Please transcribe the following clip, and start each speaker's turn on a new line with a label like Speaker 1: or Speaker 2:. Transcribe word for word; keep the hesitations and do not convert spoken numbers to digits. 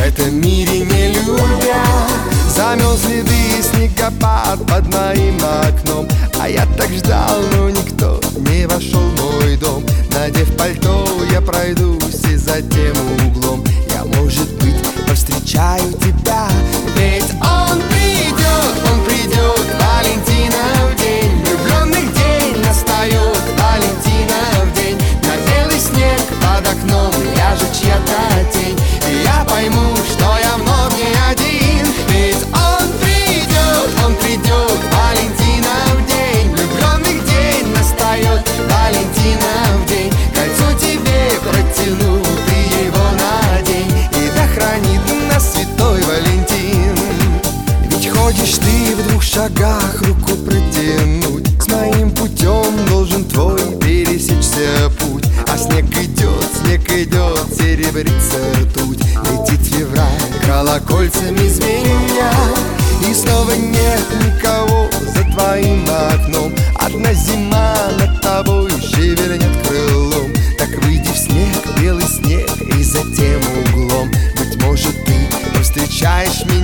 Speaker 1: этом мире не любят. Замел следы снегопад под моим окном, а я так ждал, но никто не вошел в мой дом. Надев пальто, я пройдусь и за тем углом я, может быть, повстречаю тебя. Ведь он придет, он придет, Валентинов день, влюбленных день настает, Валентинов день. На белый снег под окном ляжет чья-то тень, и я пойму, что я вновь не один. Ведь он придет, он придет, Валентинов день, влюбленных день настает, Валентинов день. Кольцо тебе протяну, ты его надень, и да хранит нас святой Валентин. Ведь ходишь ты в двух шагах руку протянуть, с моим путем должен твой пересечься путь. А снег идет, снег идет, серебрится ртуть. Летит февраль колокольцами звеня, и снова нет никого за твоим окном. Одна зима над тобой шевельнет крылом. Так выйди в снег, белый снег, и за тем углом, быть может, ты повстречаешь меня.